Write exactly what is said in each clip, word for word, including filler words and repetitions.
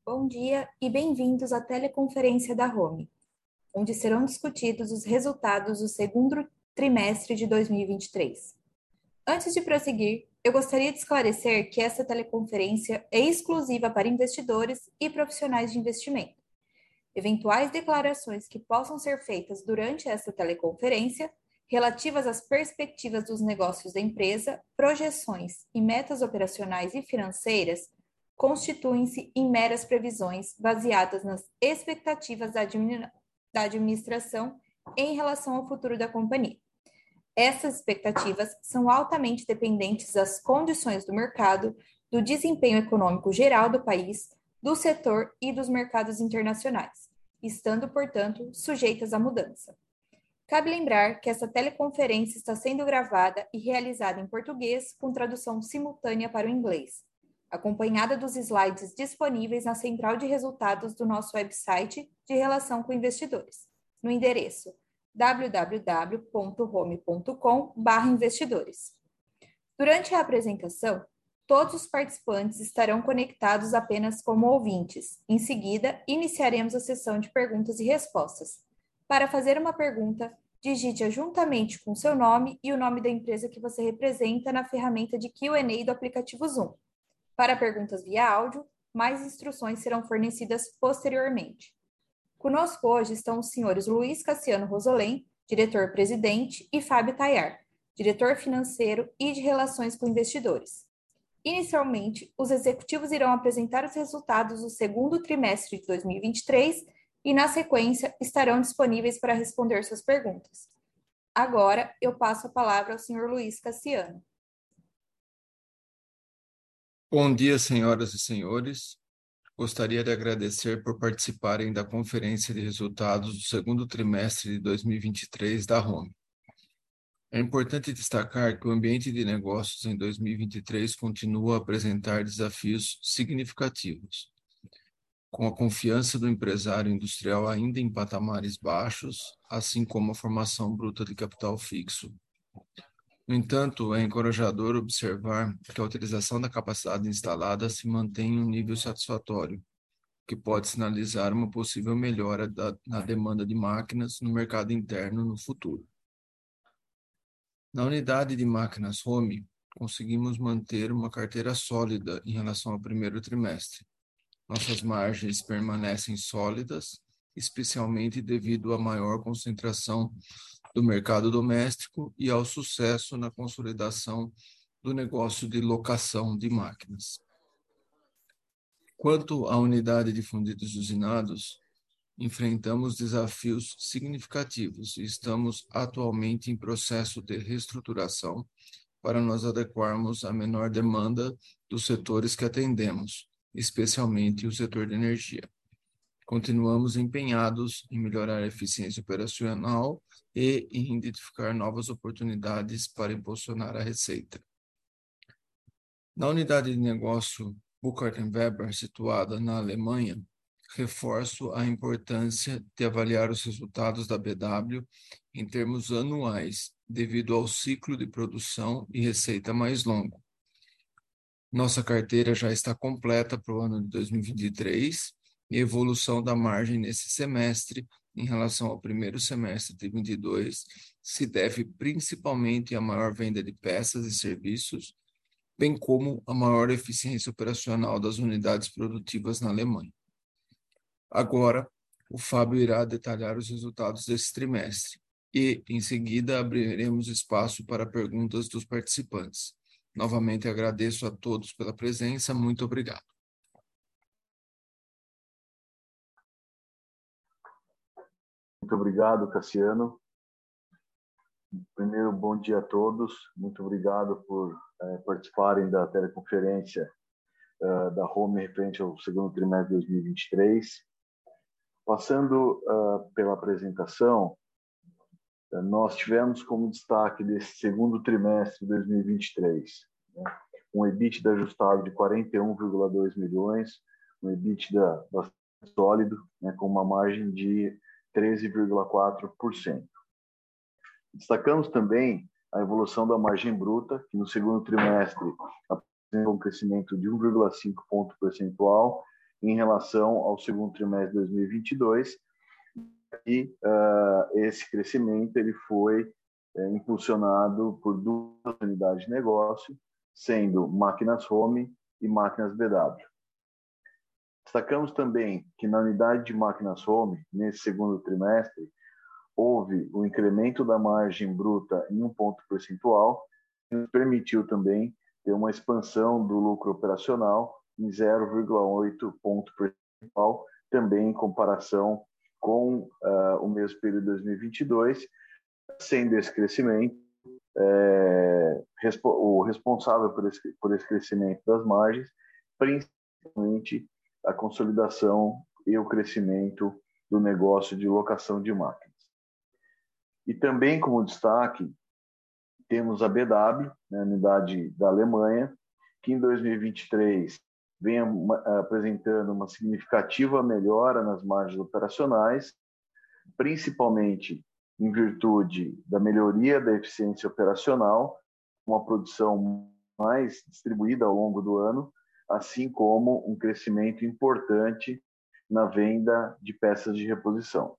Bom dia e bem-vindos à teleconferência da Home, onde serão discutidos os resultados do segundo trimestre de dois mil e vinte e três. Antes de prosseguir, eu gostaria de esclarecer que essa teleconferência é exclusiva para investidores e profissionais de investimento. Eventuais declarações que possam ser feitas durante essa teleconferência, relativas às perspectivas dos negócios da empresa, projeções e metas operacionais e financeiras, constituem-se em meras previsões baseadas nas expectativas da, admin... da administração em relação ao futuro da companhia. Essas expectativas são altamente dependentes das condições do mercado, do desempenho econômico geral do país, do setor e dos mercados internacionais, estando, portanto, sujeitas à mudança. Cabe lembrar que essa teleconferência está sendo gravada e realizada em português com tradução simultânea para o inglês, acompanhada dos slides disponíveis na central de resultados do nosso website de relação com investidores, no endereço w w w ponto home ponto com barra investidores. Durante a apresentação, todos os participantes estarão conectados apenas como ouvintes. Em seguida, iniciaremos a sessão de perguntas e respostas. Para fazer uma pergunta, digite-a juntamente com seu nome e o nome da empresa que você representa na ferramenta de Q and A do aplicativo Zoom. Para perguntas via áudio, mais instruções serão fornecidas posteriormente. Conosco hoje estão os senhores Luiz Cassiano Rosolém, diretor-presidente, e Fábio Tayar, diretor financeiro e de relações com investidores. Inicialmente, os executivos irão apresentar os resultados do segundo trimestre de dois mil e vinte e três e, na sequência, estarão disponíveis para responder suas perguntas. Agora, eu passo a palavra ao senhor Luiz Cassiano. Bom dia, senhoras e senhores. Gostaria de agradecer por participarem da conferência de resultados do segundo trimestre de dois mil e vinte e três da Home. É importante destacar que o ambiente de negócios em dois mil e vinte e três continua a apresentar desafios significativos, com a confiança do empresário industrial ainda em patamares baixos, assim como a formação bruta de capital fixo. No entanto, é encorajador observar que a utilização da capacidade instalada se mantém em um nível satisfatório, que pode sinalizar uma possível melhora da, na demanda de máquinas no mercado interno no futuro. Na unidade de máquinas Home, conseguimos manter uma carteira sólida em relação ao primeiro trimestre. Nossas margens permanecem sólidas, especialmente devido à maior concentração do mercado doméstico e ao sucesso na consolidação do negócio de locação de máquinas. Quanto à unidade de fundidos usinados, enfrentamos desafios significativos e estamos atualmente em processo de reestruturação para nos adequarmos à menor demanda dos setores que atendemos, especialmente o setor de energia. Continuamos empenhados em melhorar a eficiência operacional e em identificar novas oportunidades para impulsionar a receita. Na unidade de negócio Burkhardt and Weber, situada na Alemanha, reforço a importância de avaliar os resultados da B W em termos anuais, devido ao ciclo de produção e receita mais longo. Nossa carteira já está completa para o ano de dois mil e vinte e três e a evolução da margem nesse semestre em relação ao primeiro semestre de vinte e dois se deve principalmente à maior venda de peças e serviços, bem como a maior eficiência operacional das unidades produtivas na Alemanha. Agora, o Fábio irá detalhar os resultados desse trimestre e, em seguida, abriremos espaço para perguntas dos participantes. Novamente agradeço a todos pela presença. Muito obrigado. Muito obrigado, Cassiano. Primeiro, bom dia a todos. Muito obrigado por é, participarem da teleconferência uh, da Home referente ao segundo trimestre de dois mil e vinte e três. Passando uh, pela apresentação, uh, nós tivemos como destaque desse segundo trimestre de dois mil e vinte e três, né, um EBITDA ajustado de quarenta e um vírgula dois milhões, um EBITDA bastante sólido, né, com uma margem de treze vírgula quatro por cento. Destacamos também a evolução da margem bruta, que no segundo trimestre apresentou um crescimento de um vírgula cinco ponto percentual em relação ao segundo trimestre de dois mil e vinte e dois, e uh, esse crescimento ele foi é, impulsionado por duas unidades de negócio, sendo máquinas home e máquinas B W. Destacamos também que na unidade de máquinas home, nesse segundo trimestre, houve o incremento da margem bruta em um ponto percentual, que nos permitiu também ter uma expansão do lucro operacional em zero vírgula oito ponto percentual, também em comparação com uh, o mesmo período de dois mil e vinte e dois, sendo esse crescimento é, respo o responsável por esse, por esse crescimento das margens, principalmente a consolidação e o crescimento do negócio de locação de máquinas. E também, como destaque, temos a B W, né, unidade da Alemanha, que em dois mil e vinte e três vem apresentando uma significativa melhora nas margens operacionais, principalmente em virtude da melhoria da eficiência operacional, uma produção mais distribuída ao longo do ano, assim como um crescimento importante na venda de peças de reposição.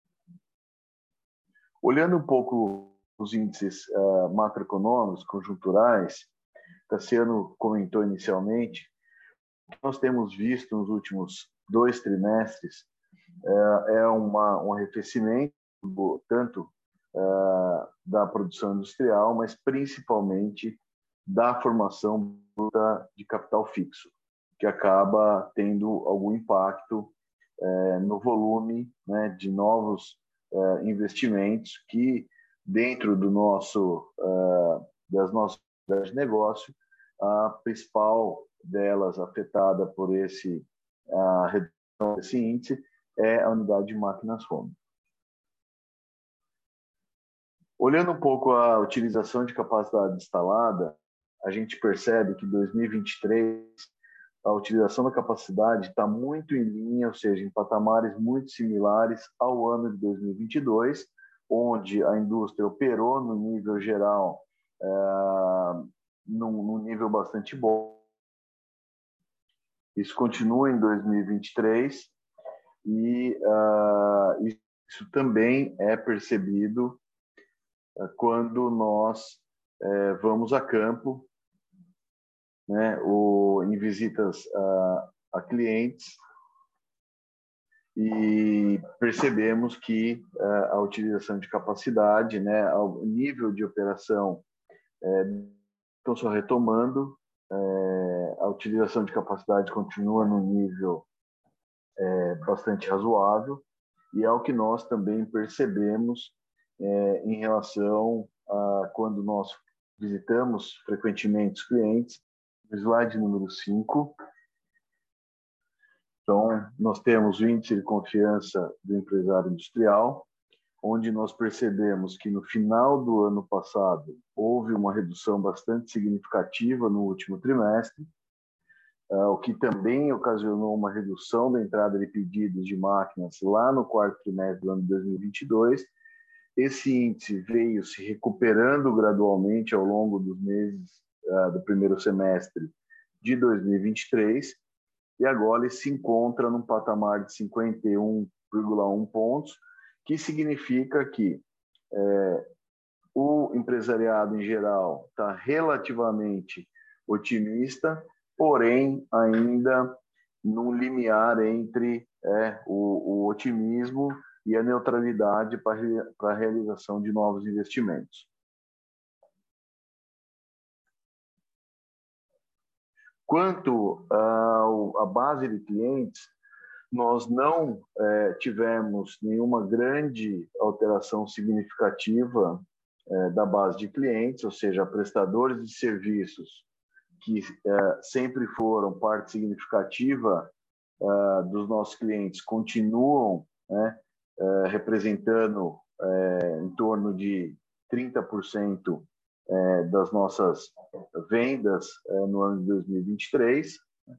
Olhando um pouco os índices uh, macroeconômicos, conjunturais, Cassiano comentou inicialmente, nós temos visto nos últimos dois trimestres uh, é uma, um arrefecimento, tanto uh, da produção industrial, mas principalmente da formação bruta de capital fixo, que acaba tendo algum impacto uh, no volume, né, de novos uh, investimentos que, dentro do nosso, uh, das nossas unidades de negócio, a principal delas afetada por esse, a redução desse índice é a unidade de máquinas home. Olhando um pouco a utilização de capacidade instalada, a gente percebe que em dois mil e vinte e três a utilização da capacidade está muito em linha, ou seja, em patamares muito similares ao ano de dois mil e vinte e dois, onde a indústria operou no nível geral, é, num, num nível bastante bom. Isso continua em dois mil e vinte e três e uh, isso também é percebido uh, quando nós uh, vamos a campo, né, ou em visitas uh, a clientes, e percebemos que uh, a utilização de capacidade, né, o nível de operação uh, estão só retomando, uh, a utilização de capacidade continua no nível uh, bastante razoável, e é o que nós também percebemos uh, em relação a quando nós visitamos frequentemente os clientes. No slide número cinco, então, nós temos o índice de confiança do empresário industrial, onde nós percebemos que no final do ano passado houve uma redução bastante significativa no último trimestre, o que também ocasionou uma redução da entrada de pedidos de máquinas lá no quarto trimestre do ano de dois mil e vinte e dois. Esse índice veio se recuperando gradualmente ao longo dos meses do primeiro semestre de dois mil e vinte e três, e agora ele se encontra num patamar de cinquenta e um vírgula um pontos, que significa que é, o empresariado em geral está relativamente otimista, porém ainda num limiar entre é, o, o otimismo e a neutralidade para a realização de novos investimentos. Quanto à base de clientes, nós não é, tivemos nenhuma grande alteração significativa é, da base de clientes, ou seja, prestadores de serviços que é, sempre foram parte significativa é, dos nossos clientes, continuam, né, é, representando é, em torno de trinta por cento É, das nossas vendas é, no ano de dois mil e vinte e três.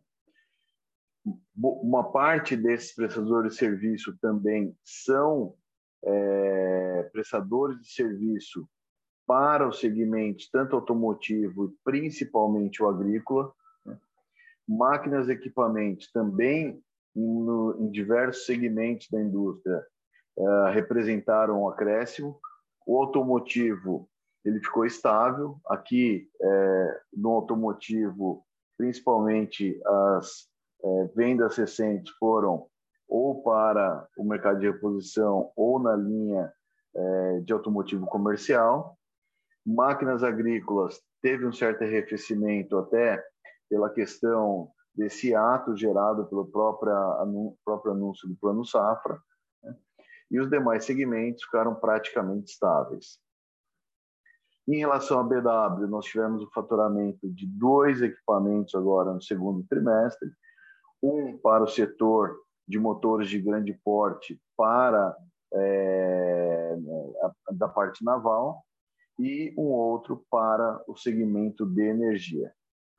Uma parte desses prestadores de serviço também são é, prestadores de serviço para os segmentos tanto automotivo e principalmente o agrícola, né? Máquinas e equipamentos também no, em diversos segmentos da indústria uh, representaram um acréscimo. O automotivo ele ficou estável. Aqui, é, no automotivo, principalmente as é, vendas recentes foram ou para o mercado de reposição ou na linha é, de automotivo comercial. Máquinas agrícolas teve um certo arrefecimento até pela questão desse ato gerado pelo próprio, anú próprio anúncio do Plano Safra, né? E os demais segmentos ficaram praticamente estáveis. Em relação à B W, nós tivemos o faturamento de dois equipamentos agora no segundo trimestre, um para o setor de motores de grande porte para é, a, da parte naval e um outro para o segmento de energia.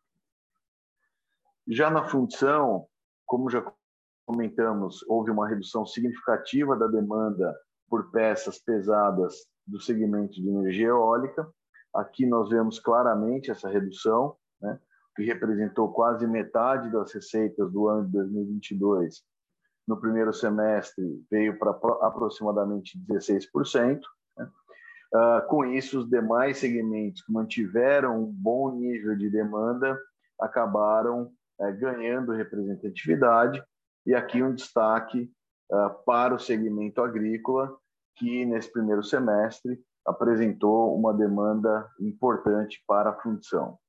Já na função, como já comentamos, houve uma redução significativa da demanda por peças pesadas do segmento de energia eólica. Aqui nós vemos claramente essa redução, né, que representou quase metade das receitas do ano de dois mil e vinte e dois. No primeiro semestre veio para aproximadamente dezesseis por cento. Né? Ah, com isso, os demais segmentos que mantiveram um bom nível de demanda acabaram é, ganhando representatividade. E aqui um destaque uh, para o segmento agrícola, que nesse primeiro semestre apresentou uma demanda importante para a fundição.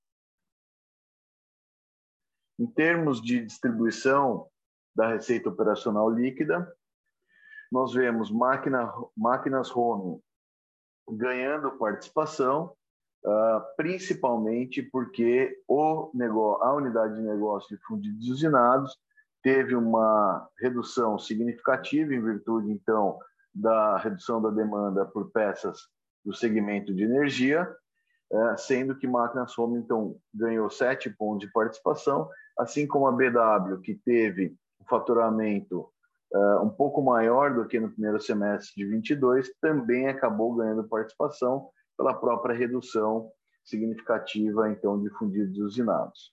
Em termos de distribuição da receita operacional líquida, nós vemos máquina, máquinas home ganhando participação, uh, principalmente porque o negócio, a unidade de negócio de fundidos usinados teve uma redução significativa em virtude, então, da redução da demanda por peças do segmento de energia, sendo que máquinas home, então, ganhou sete pontos de participação, assim como a B W, que teve um faturamento um pouco maior do que no primeiro semestre de vinte e dois, também acabou ganhando participação pela própria redução significativa, então, de fundidos usinados.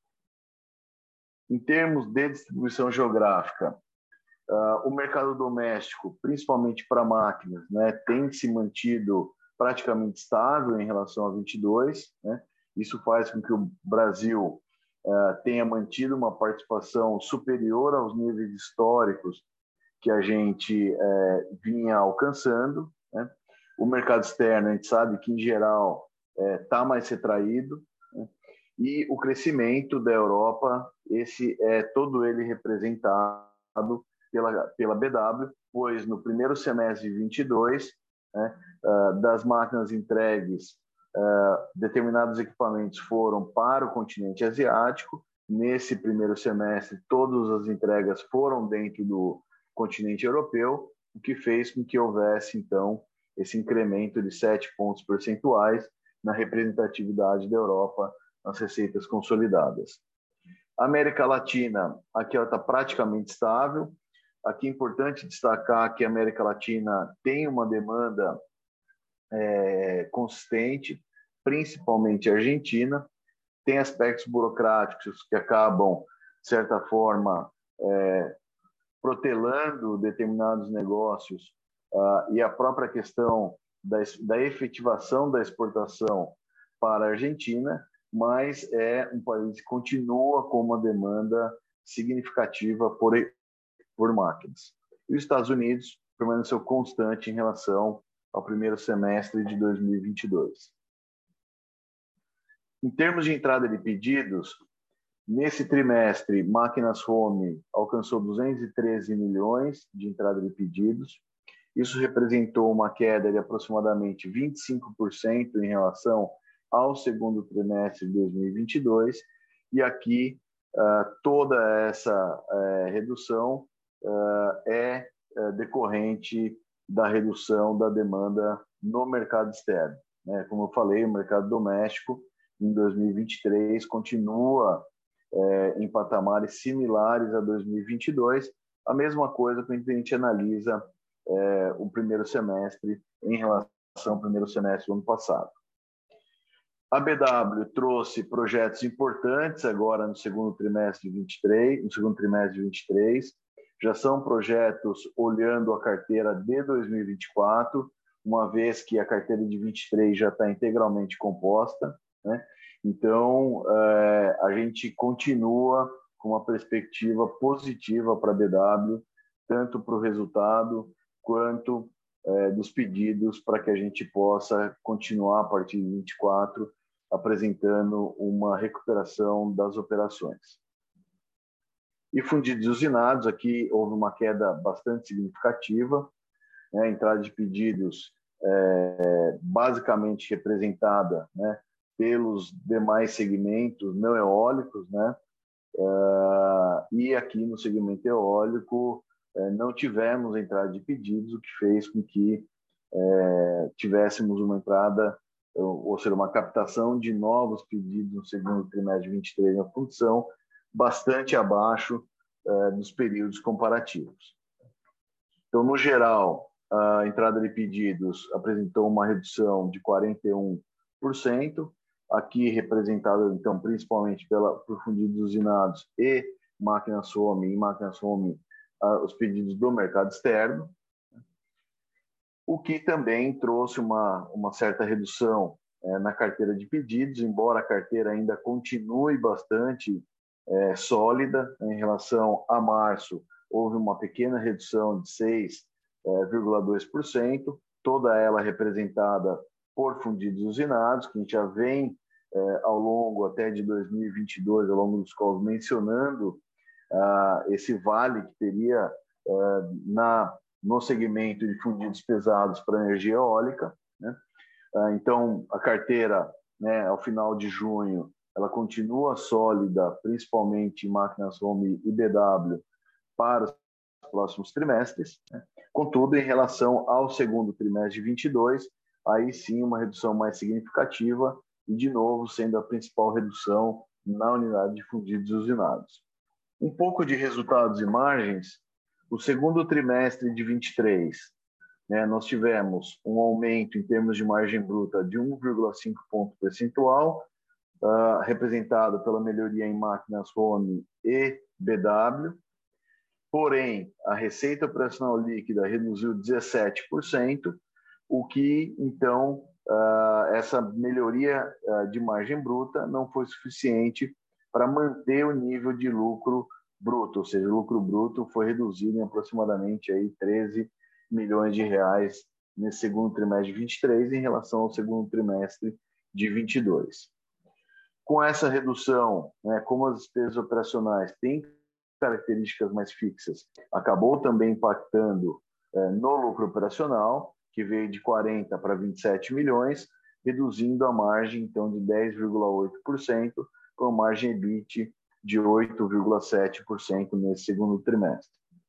Em termos de distribuição geográfica, uh, o mercado doméstico, principalmente para máquinas, né, tem se mantido praticamente estável em relação a vinte e dois. Né? Isso faz com que o Brasil uh, tenha mantido uma participação superior aos níveis históricos que a gente uh, vinha alcançando. Né? O mercado externo, a gente sabe que, em geral, está uh, mais retraído. Né? E o crescimento da Europa, esse é todo ele representado pela, pela B W, pois no primeiro semestre de vinte e dois, né, uh, das máquinas entregues, uh, determinados equipamentos foram para o continente asiático. Nesse primeiro semestre, todas as entregas foram dentro do continente europeu, o que fez com que houvesse, então, esse incremento de sete pontos percentuais na representatividade da Europa nas receitas consolidadas. A América Latina, aqui ela está praticamente estável. Aqui é importante destacar que a América Latina tem uma demanda é, consistente, principalmente a Argentina. Tem aspectos burocráticos que acabam, de certa forma, é, protelando determinados negócios uh, e a própria questão da, da efetivação da exportação para a Argentina, mas é um país que continua com uma demanda significativa por, por máquinas. E os Estados Unidos permaneceu constante em relação ao primeiro semestre de dois mil e vinte e dois. Em termos de entrada de pedidos, nesse trimestre, máquinas home alcançou duzentos e treze milhões de entrada de pedidos. Isso representou uma queda de aproximadamente vinte e cinco por cento em relação ao segundo trimestre de dois mil e vinte e dois, e aqui uh, toda essa uh, redução uh, é uh, decorrente da redução da demanda no mercado externo. Né? Como eu falei, o mercado doméstico em dois mil e vinte e três continua uh, em patamares similares a dois mil e vinte e dois, a mesma coisa quando a gente analisa uh, o primeiro semestre em relação ao primeiro semestre do ano passado. A B W trouxe projetos importantes agora no segundo trimestre de vinte e três, no segundo trimestre de vinte e três, já são projetos olhando a carteira de dois mil e vinte e quatro, uma vez que a carteira de vinte e três já está integralmente composta, né? Então, é, a gente continua com uma perspectiva positiva para a B W, tanto para o resultado quanto é, dos pedidos, para que a gente possa continuar a partir de vinte e quatro apresentando uma recuperação das operações. E fundidos usinados, aqui houve uma queda bastante significativa, né? Entrada de pedidos é, basicamente representada, né, pelos demais segmentos não eólicos, né? Uh, e aqui no segmento eólico uh, não tivemos entrada de pedidos, o que fez com que uh, tivéssemos uma entrada, uh, ou seja, uma captação de novos pedidos no segundo trimestre de vinte e três na função, bastante abaixo uh, dos períodos comparativos. Então, no geral, a entrada de pedidos apresentou uma redução de quarenta e um por cento, aqui representado, então, principalmente pela, por fundidos usinados e máquinas home, e máquinas home, uh, os pedidos do mercado externo, o que também trouxe uma, uma certa redução eh, na carteira de pedidos, embora a carteira ainda continue bastante eh, sólida. Em relação a março, houve uma pequena redução de seis vírgula dois por cento, toda ela representada por fundidos usinados, que a gente já vem eh, ao longo até de dois mil e vinte e dois, ao longo dos calls, mencionando ah, esse vale que teria ah, na, no segmento de fundidos pesados para energia eólica, né? Ah, então, a carteira, né, ao final de junho, ela continua sólida, principalmente em máquinas home e B W, para os próximos trimestres, né? Contudo, em relação ao segundo trimestre de vinte e dois, aí sim uma redução mais significativa e, de novo, sendo a principal redução na unidade de fundidos usinados. Um pouco de resultados e margens. O segundo trimestre de vinte e três, né, nós tivemos um aumento em termos de margem bruta de um vírgula cinco ponto percentual, uh, representado pela melhoria em máquinas home e B W. Porém, a receita operacional líquida reduziu dezessete por cento, o que, então, uh, essa melhoria uh, de margem bruta não foi suficiente para manter o nível de lucro bruto, ou seja, o lucro bruto foi reduzido em aproximadamente aí treze milhões de reais nesse segundo trimestre de vinte e três em relação ao segundo trimestre de vinte e dois. Com essa redução, né, como as despesas operacionais têm características mais fixas, acabou também impactando eh, no lucro operacional, que veio de quarenta para vinte e sete milhões, reduzindo a margem, então, de dez vírgula oito por cento, com a margem E B I T de oito vírgula sete por cento nesse segundo trimestre.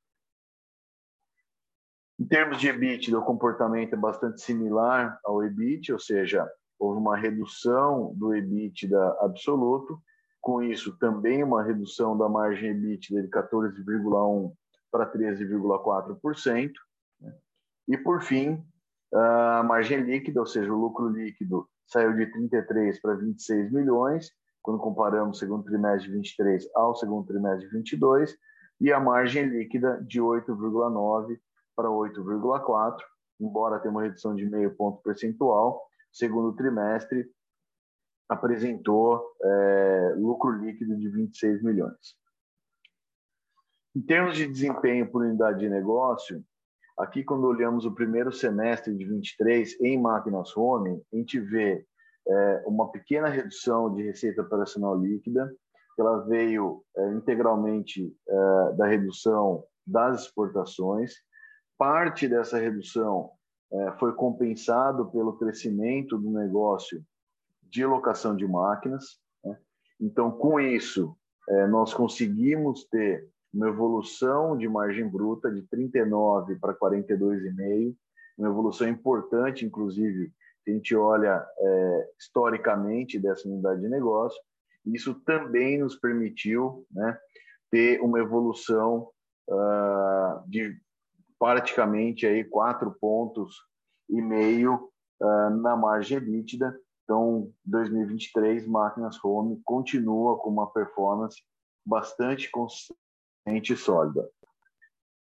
Em termos de E B I T, o comportamento é bastante similar ao E B I T, ou seja, houve uma redução do E B I T absoluto, com isso também uma redução da margem E B I T de quatorze vírgula um por cento para treze vírgula quatro por cento. E, por fim, a margem líquida, ou seja, o lucro líquido, saiu de trinta e três para vinte e seis milhões, quando comparamos o segundo trimestre de vinte e três ao segundo trimestre de vinte e dois, e a margem líquida de oito vírgula nove para oito vírgula quatro, embora tenha uma redução de meio ponto percentual, segundo trimestre apresentou é, lucro líquido de vinte e seis milhões. Em termos de desempenho por unidade de negócio, aqui quando olhamos o primeiro semestre de vinte e três em máquinas home, a gente vê é, uma pequena redução de receita operacional líquida, que ela veio é, integralmente é, da redução das exportações. Parte dessa redução é, foi compensado pelo crescimento do negócio de locação de máquinas, né? Então, com isso, é, nós conseguimos ter uma evolução de margem bruta de trinta e nove para quarenta e dois vírgula cinco, uma evolução importante, inclusive, se a gente olha é, historicamente dessa unidade de negócio. Isso também nos permitiu, né, ter uma evolução uh, de praticamente aí quatro pontos e meio uh, na margem líquida. Então, dois mil e vinte e três, máquinas home continua com uma performance bastante consistente e sólida.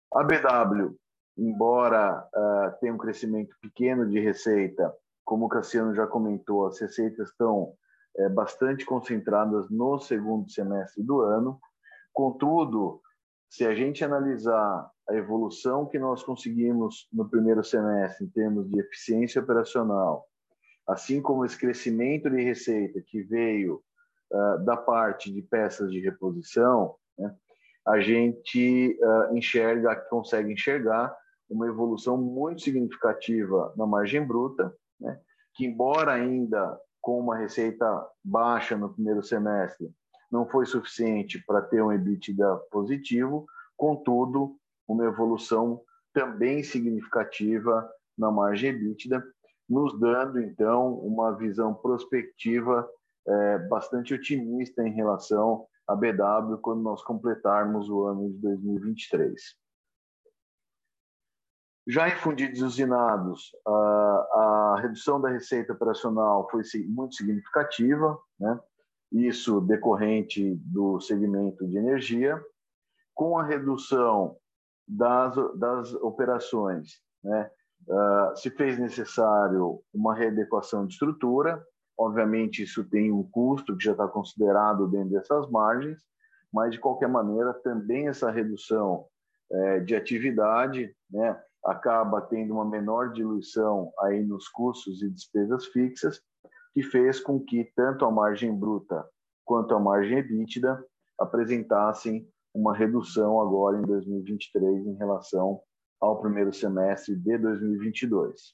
A B W, embora uh, tenha um crescimento pequeno de receita, como o Cassiano já comentou, as receitas estão é, bastante concentradas no segundo semestre do ano. Contudo, se a gente analisar a evolução que nós conseguimos no primeiro semestre em termos de eficiência operacional, assim como esse crescimento de receita que veio uh, da parte de peças de reposição, né, a gente uh, enxerga, consegue enxergar uma evolução muito significativa na margem bruta, né, que embora ainda com uma receita baixa no primeiro semestre, não foi suficiente para ter um EBITDA positivo, contudo, uma evolução também significativa na margem EBITDA, nos dando, então, uma visão prospectiva é, bastante otimista em relação à B W quando nós completarmos o ano de dois mil e vinte e três. Já em fundidos usinados, a, a redução da receita operacional foi muito significativa, né? Isso decorrente do segmento de energia, com a redução das, das operações, né? Uh, se fez necessário uma readequação de estrutura, obviamente isso tem um custo que já está considerado dentro dessas margens, mas de qualquer maneira também essa redução eh, de atividade, né, acaba tendo uma menor diluição aí nos custos e despesas fixas, que fez com que tanto a margem bruta quanto a margem EBITDA apresentassem uma redução agora em dois mil e vinte e três em relação ao primeiro semestre de dois mil e vinte e dois.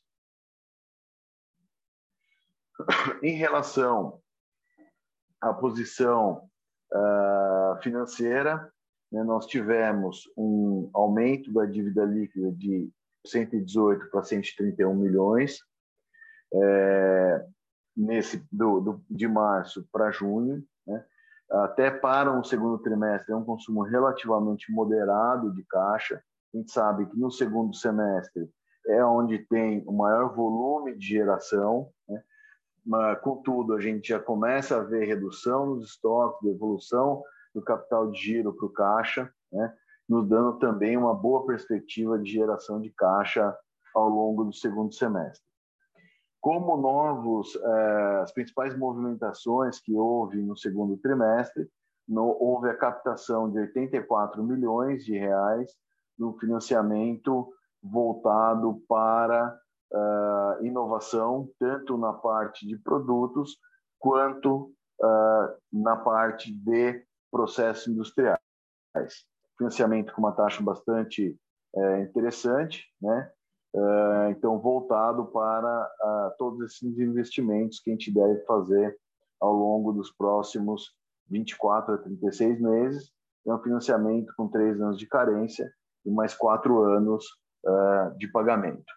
Em relação à posição uh, financeira, né, nós tivemos um aumento da dívida líquida de cento e dezoito para cento e trinta e um milhões, é, nesse, do, do, de março para junho, né? Até para um segundo trimestre é um consumo relativamente moderado de caixa. A gente sabe que no segundo semestre é onde tem o maior volume de geração, né? Mas, contudo, a gente já começa a ver redução nos estoques, evolução do capital de giro para o caixa, né? Nos dando também uma boa perspectiva de geração de caixa ao longo do segundo semestre. Como novos, eh, as principais movimentações que houve no segundo trimestre, no, houve a captação de oitenta e quatro milhões de reais no financiamento voltado para uh, inovação, tanto na parte de produtos quanto uh, na parte de processos industriais. Financiamento com uma taxa bastante uh, interessante, né? Uh, então, voltado para uh, todos esses investimentos que a gente deve fazer ao longo dos próximos vinte e quatro a trinta e seis meses. É um financiamento com três anos de carência e mais quatro anos uh, de pagamento.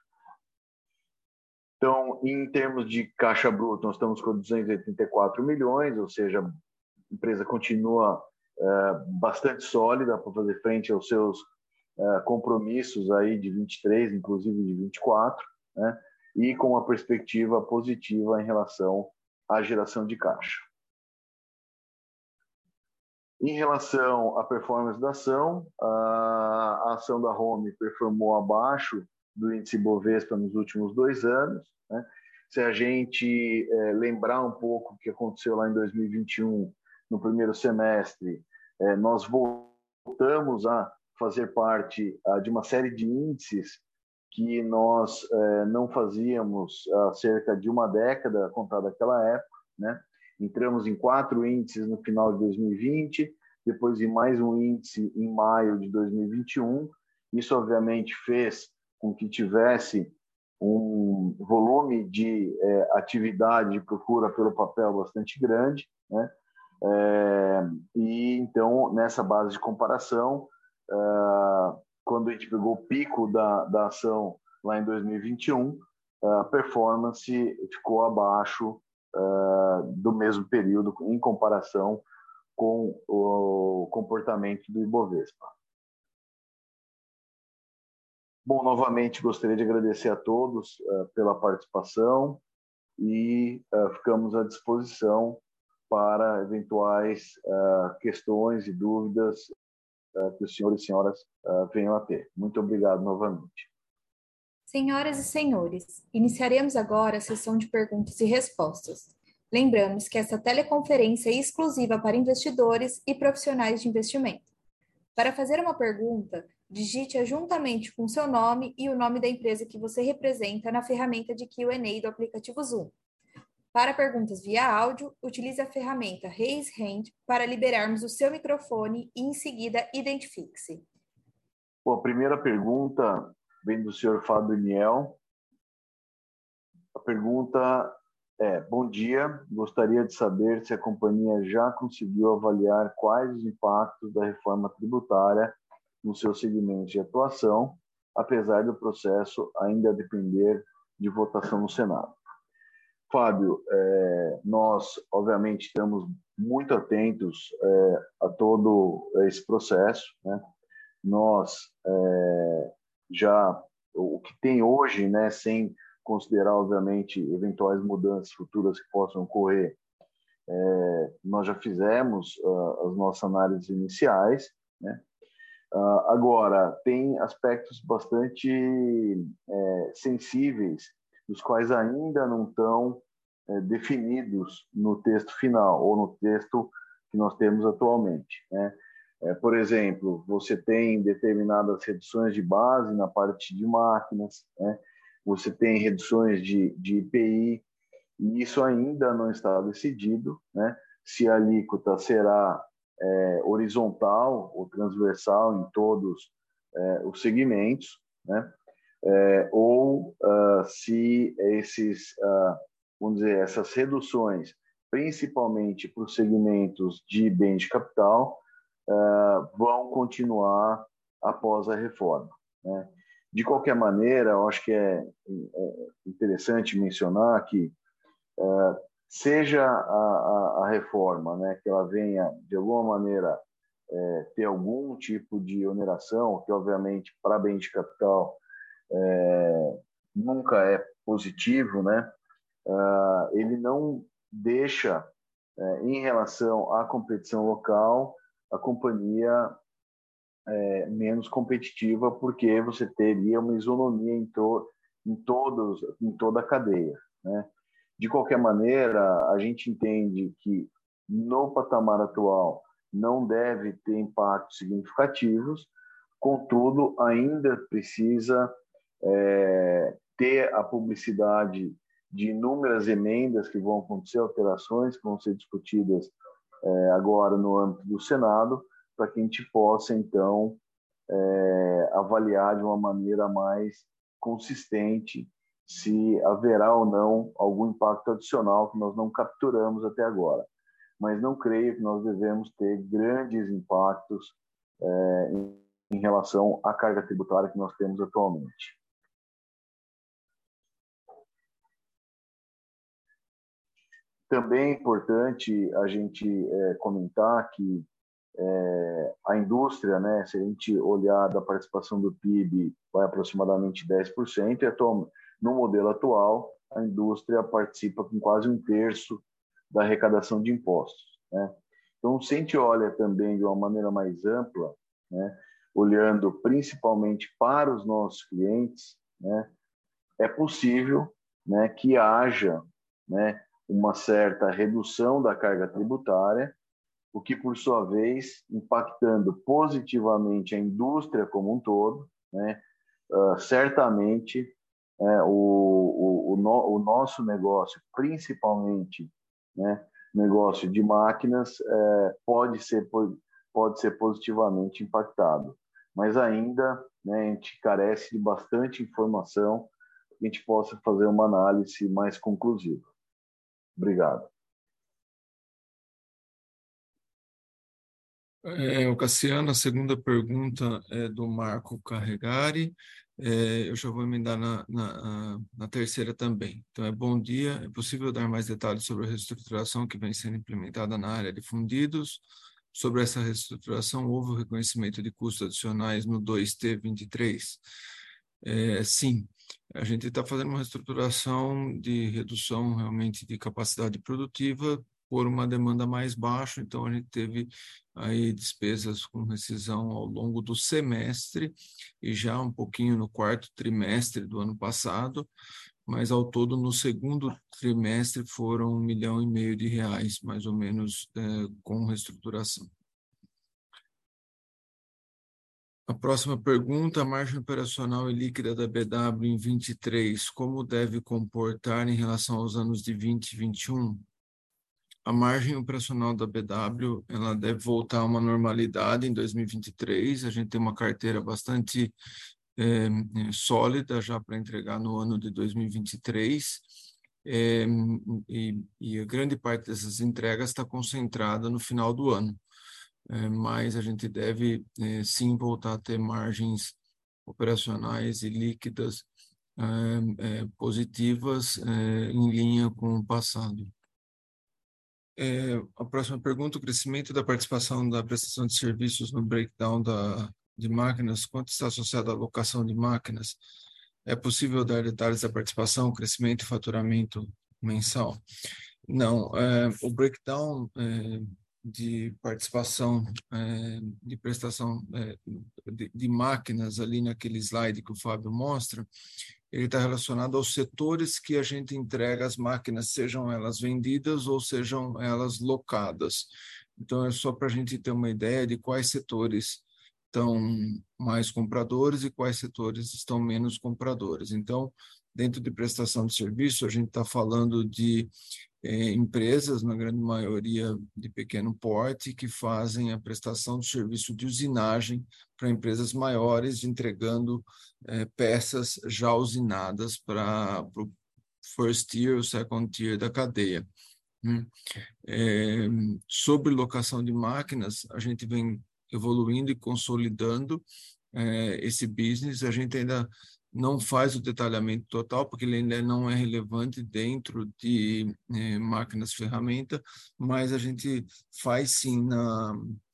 Então, em termos de caixa bruta, nós estamos com duzentos e oitenta e quatro milhões, ou seja, a empresa continua uh, bastante sólida para fazer frente aos seus Uh, compromissos aí de vinte e três, inclusive de vinte e quatro, né? E com uma perspectiva positiva em relação à geração de caixa. Em relação à performance da ação, a ação da Home performou abaixo do índice Bovespa nos últimos dois anos, né? Se a gente é, lembrar um pouco o que aconteceu lá em dois mil e vinte e um, no primeiro semestre, é, nós voltamos a fazer parte uh, de uma série de índices que nós uh, não fazíamos há cerca de uma década, contada daquela época, né? Entramos em quatro índices no final de dois mil e vinte, depois em mais um índice em maio de dois mil e vinte e um. Isso, obviamente, fez com que tivesse um volume de eh, atividade de procura pelo papel bastante grande, né? É, e, então, nessa base de comparação, Uh, quando a gente pegou o pico da, da ação lá em dois mil e vinte e um, a performance ficou abaixo uh, do mesmo período em comparação com o comportamento do Ibovespa. Bom, novamente gostaria de agradecer a todos uh, pela participação e uh, ficamos à disposição para eventuais uh, questões e dúvidas uh, que os senhores e senhoras uh, venham a ter. Muito obrigado novamente. Senhoras e senhores, iniciaremos agora a sessão de perguntas e respostas. Lembramos que essa teleconferência é exclusiva para investidores e profissionais de investimento. Para fazer uma pergunta, digite-a juntamente com seu nome e o nome da empresa que você representa na ferramenta de Q and A do aplicativo Zoom. Para perguntas via áudio, utilize a ferramenta Raise Hand para liberarmos o seu microfone e, em seguida, identifique-se. Bom, a primeira pergunta vem do senhor Fábio Niel. A pergunta é: bom dia, gostaria de saber se a companhia já conseguiu avaliar quais os impactos da reforma tributária no seu segmento de atuação, apesar do processo ainda depender de votação no Senado. Fábio, é, nós, obviamente, estamos muito atentos é, a todo esse processo, né? Nós é, já, o que tem hoje, né, sem considerar, obviamente, eventuais mudanças futuras que possam ocorrer, é, nós já fizemos uh, as nossas análises iniciais, né? Uh, agora, tem aspectos bastante é, sensíveis, dos quais ainda não estão é, definidos no texto final, ou no texto que nós temos atualmente, né? É, por exemplo, você tem determinadas reduções de base na parte de máquinas, né? Você tem reduções de, de I P I, e isso ainda não está decidido, né? Se a alíquota será é, horizontal ou transversal em todos é, os segmentos, né? É, ou uh, se esses, uh, vamos dizer, essas reduções, principalmente para os segmentos de bens de capital, uh, vão continuar após a reforma, né? De qualquer maneira, eu acho que é, é interessante mencionar que uh, seja a, a, a reforma, né, que ela venha, de alguma maneira, é, ter algum tipo de oneração, que, obviamente, para bens de capital, É, nunca é positivo, né? Uh, ele não deixa, é, em relação à competição local, a companhia é, menos competitiva, porque você teria uma isonomia em, to, em, todos, em toda a cadeia, né? De qualquer maneira, a gente entende que no patamar atual não deve ter impactos significativos, contudo, ainda precisa É, ter a publicidade de inúmeras emendas que vão acontecer, alterações que vão ser discutidas é, agora no âmbito do Senado, para que a gente possa, então, é, avaliar de uma maneira mais consistente se haverá ou não algum impacto adicional que nós não capturamos até agora. Mas não creio que nós devemos ter grandes impactos é, em, em relação à carga tributária que nós temos atualmente. Também é importante a gente é, comentar que é, a indústria, né, se a gente olhar da participação do P I B, vai aproximadamente dez por cento, e atual, no modelo atual, a indústria participa com quase um terço da arrecadação de impostos, né? Então, se a gente olha também de uma maneira mais ampla, né, olhando principalmente para os nossos clientes, né, é possível, né, que haja, né, uma certa redução da carga tributária, o que, por sua vez, impactando positivamente a indústria como um todo, né, uh, certamente é, o, o, o, no, o nosso negócio, principalmente, né, negócio de máquinas, é, pode ser, pode ser positivamente impactado. Mas ainda, né, a gente carece de bastante informação para que a gente possa fazer uma análise mais conclusiva. Obrigado. É, o Cassiano, a segunda pergunta é do Marco Carregari. É, eu já vou emendar na, na, na terceira também. Então, é bom dia. É possível dar mais detalhes sobre a reestruturação que vem sendo implementada na área de fundidos? Sobre essa reestruturação, houve o reconhecimento de custos adicionais no dois T vinte e três? É, sim, a gente está fazendo uma reestruturação de redução realmente de capacidade produtiva por uma demanda mais baixa, então a gente teve aí despesas com rescisão ao longo do semestre e já um pouquinho no quarto trimestre do ano passado, mas ao todo no segundo trimestre foram um milhão e meio de reais, mais ou menos, é, com reestruturação. A próxima pergunta, a margem operacional e líquida da B W em vinte e três, como deve comportar em relação aos anos de vinte e vinte e um? A margem operacional da B W, ela deve voltar a uma normalidade em dois mil e vinte e três. A gente tem uma carteira bastante é, sólida já para entregar no ano de dois mil e vinte e três. É, e, e a grande parte dessas entregas está concentrada no final do ano. É, mas a gente deve é, sim voltar a ter margens operacionais e líquidas é, é, positivas é, em linha com o passado. É, a próxima pergunta, o crescimento da participação da prestação de serviços no breakdown da, de máquinas, quanto está associado à alocação de máquinas? É possível dar detalhes da participação, crescimento e faturamento mensal? Não, é, o breakdown é, de participação, é, de prestação é, de, de máquinas ali naquele slide que o Fábio mostra, ele está relacionado aos setores que a gente entrega as máquinas, sejam elas vendidas ou sejam elas locadas. Então, é só para a gente ter uma ideia de quais setores estão mais compradores e quais setores estão menos compradores. Então, dentro de prestação de serviço, a gente está falando de eh, empresas, na grande maioria de pequeno porte, que fazem a prestação de serviço de usinagem para empresas maiores, entregando eh, peças já usinadas para o first tier ou second tier da cadeia. Hum. É, sobre locação de máquinas, a gente vem evoluindo e consolidando é, esse business. A gente ainda não faz o detalhamento total, porque ele ainda não é relevante dentro de é, máquinas ferramenta, mas a gente faz sim na,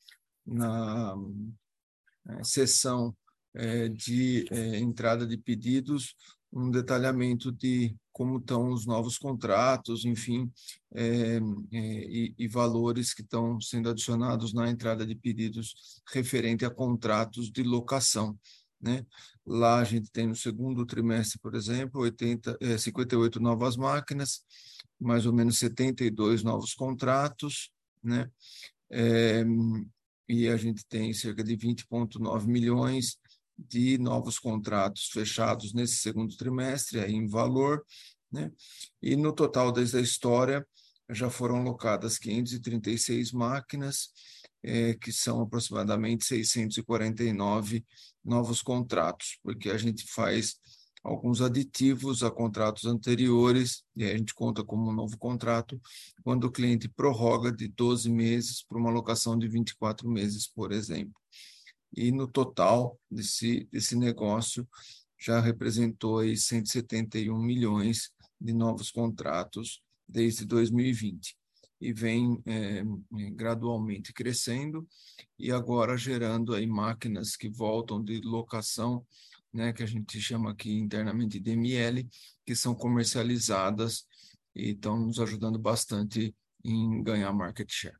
na é, seção é, de é, entrada de pedidos, um detalhamento de como estão os novos contratos, enfim, é, é, e, e valores que estão sendo adicionados na entrada de pedidos referente a contratos de locação, né? Lá a gente tem no segundo trimestre, por exemplo, oitenta, é, cinquenta e oito novas máquinas, mais ou menos setenta e dois novos contratos, né? É, e a gente tem cerca de vinte vírgula nove milhões de novos contratos fechados nesse segundo trimestre, aí em valor, né? E no total, desde a história, já foram alocadas quinhentas e trinta e seis máquinas, é, que são aproximadamente seiscentos e quarenta e nove novos contratos, porque a gente faz alguns aditivos a contratos anteriores, e a gente conta como um novo contrato, quando o cliente prorroga de doze meses para uma alocação de vinte e quatro meses, por exemplo. E no total desse, desse negócio já representou aí cento e setenta e um milhões de novos contratos desde dois mil e vinte. E vem é, gradualmente crescendo e agora gerando aí máquinas que voltam de locação, né, que a gente chama aqui internamente de M L, que são comercializadas e estão nos ajudando bastante em ganhar market share.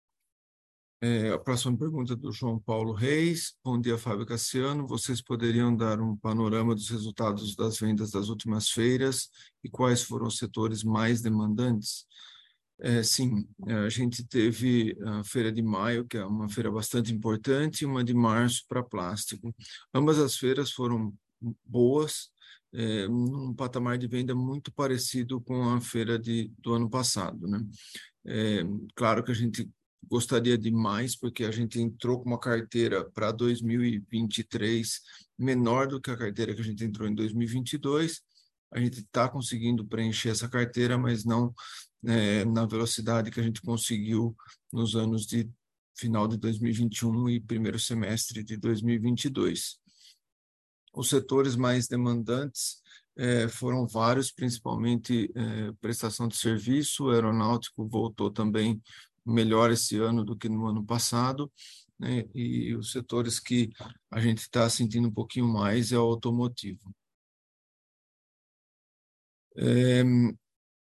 É, a próxima pergunta é do João Paulo Reis. Bom dia, Fábio Cassiano. Vocês poderiam dar um panorama dos resultados das vendas das últimas feiras e quais foram os setores mais demandantes? É, sim, a gente teve a feira de maio, que é uma feira bastante importante, e uma de março para plástico. Ambas as feiras foram boas, é, num patamar de venda muito parecido com a feira de, do ano passado, né? É, claro que a gente gostaria de mais, porque a gente entrou com uma carteira para dois mil e vinte e três menor do que a carteira que a gente entrou em dois mil e vinte e dois. A gente está conseguindo preencher essa carteira, mas não é, na velocidade que a gente conseguiu nos anos de final de dois mil e vinte e um e primeiro semestre de dois mil e vinte e dois. Os setores mais demandantes é, foram vários, principalmente é, prestação de serviço, aeronáutico voltou também melhor esse ano do que no ano passado, né? E os setores que a gente está sentindo um pouquinho mais é o automotivo. É,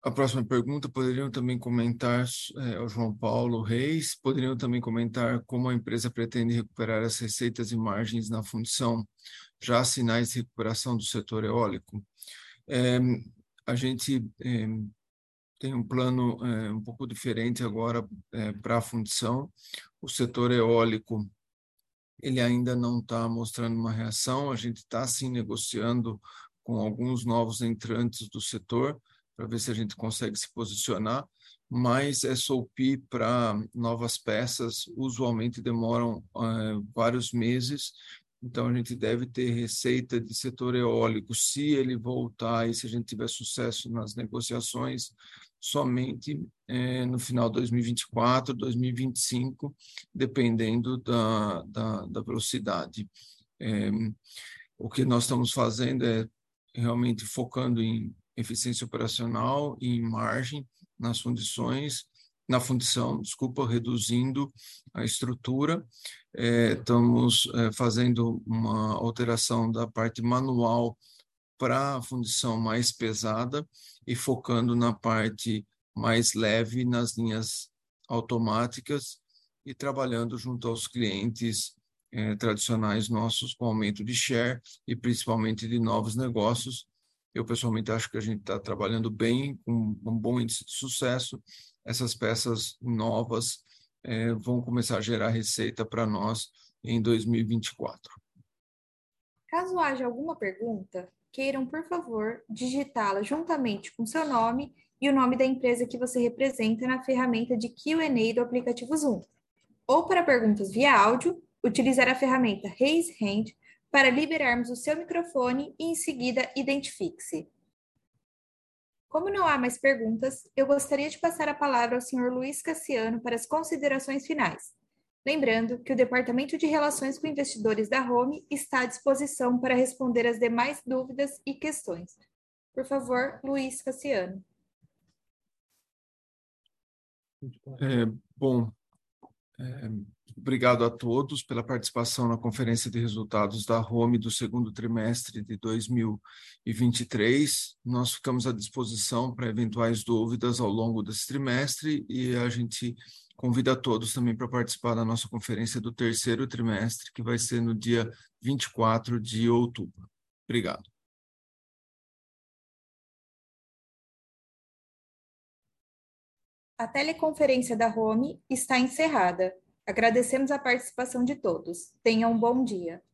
A próxima pergunta, poderiam também comentar, é, o João Paulo Reis, poderiam também comentar como a empresa pretende recuperar as receitas e margens na fundição, já há sinais de recuperação do setor eólico. É, a gente é, tem um plano é, um pouco diferente agora é, para a fundição. O setor eólico, ele ainda não está mostrando uma reação, a gente está sim negociando com alguns novos entrantes do setor, para ver se a gente consegue se posicionar, mas S O P para novas peças usualmente demoram uh, vários meses, então a gente deve ter receita de setor eólico, se ele voltar e se a gente tiver sucesso nas negociações, somente eh, no final de dois mil e vinte e quatro, dois mil e vinte e cinco, dependendo da, da, da velocidade. É, o que nós estamos fazendo é realmente focando em eficiência operacional e em margem nas fundições, na fundição, desculpa, reduzindo a estrutura. É, estamos é, fazendo uma alteração da parte manual para a fundição mais pesada e focando na parte mais leve, nas linhas automáticas e trabalhando junto aos clientes eh, tradicionais nossos com aumento de share e principalmente de novos negócios. Eu pessoalmente acho que a gente está trabalhando bem, com um bom índice de sucesso. Essas peças novas eh, vão começar a gerar receita para nós em dois mil e vinte e quatro. Caso haja alguma pergunta, queiram, por favor, digitá-la juntamente com seu nome e o nome da empresa que você representa na ferramenta de Q and A do aplicativo Zoom. Ou para perguntas via áudio, utilizar a ferramenta Raise Hand para liberarmos o seu microfone e, em seguida, identifique-se. Como não há mais perguntas, eu gostaria de passar a palavra ao senhor Luiz Cassiano para as considerações finais. Lembrando que o Departamento de Relações com Investidores da Home está à disposição para responder as demais dúvidas e questões. Por favor, Luiz Cassiano. É, bom, é, obrigado a todos pela participação na conferência de resultados da Home do segundo trimestre de dois mil e vinte e três. Nós ficamos à disposição para eventuais dúvidas ao longo desse trimestre e a gente convida a todos também para participar da nossa conferência do terceiro trimestre, que vai ser no dia vinte e quatro de outubro. Obrigado. A teleconferência da Home está encerrada. Agradecemos a participação de todos. Tenham um bom dia.